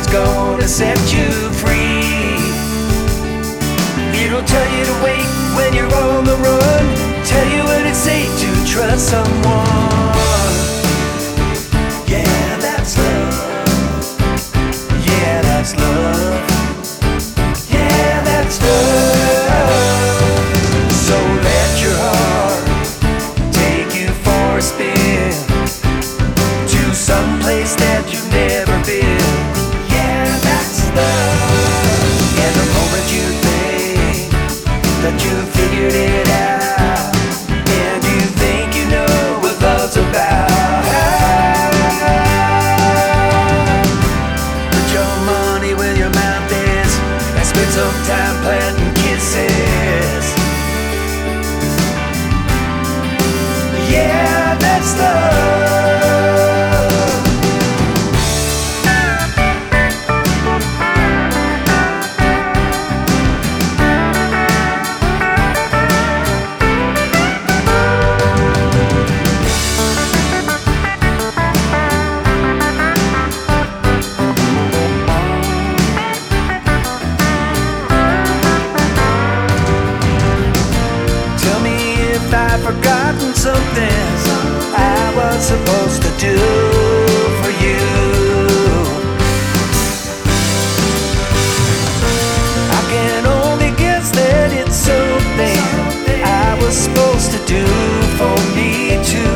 is gonna set you free. It'll tell you to wait when you're on the run, tell you when it's safe to trust someone. Yeah, that's love. Yeah, that's love. Yeah, that's love. So let your heart take you for a spin to some place that you've never been. Yeah, that's love. And the moment you think that you figured it out, and you think you know what love's about, put your money where your mouth is and spend some time planting kisses. Yeah, that's love. Tell me if I've forgotten something I was supposed to do for you. I can only guess that it's something I was supposed to do for me too.